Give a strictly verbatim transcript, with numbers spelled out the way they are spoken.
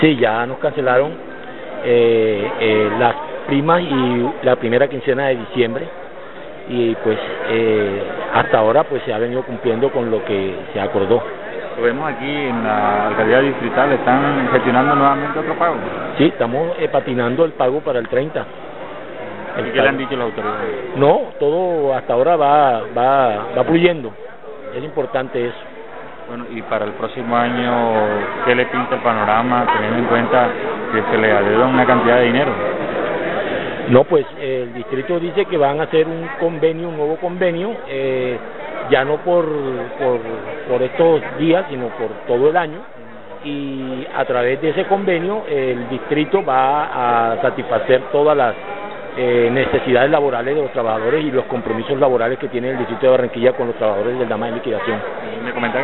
Sí, ya nos cancelaron eh, eh, las primas y la primera quincena de diciembre y pues eh, hasta ahora pues se ha venido cumpliendo con lo que se acordó. Lo vemos aquí en la alcaldía distrital, ¿están gestionando nuevamente otro pago? Sí, estamos eh, patinando el pago para el treinta. ¿Y qué le han dicho las autoridades? No, todo hasta ahora va, va, va fluyendo, es importante eso. Bueno, y para el próximo año, ¿qué le pinta el panorama, teniendo en cuenta que se le adeuda una cantidad de dinero? No, pues eh, el distrito dice que van a hacer un convenio, un nuevo convenio, eh, ya no por, por, por estos días, sino por todo el año, y a través de ese convenio el distrito va a satisfacer todas las eh, necesidades laborales de los trabajadores y los compromisos laborales que tiene el distrito de Barranquilla con los trabajadores del Dama de Liquidación. Me comentaba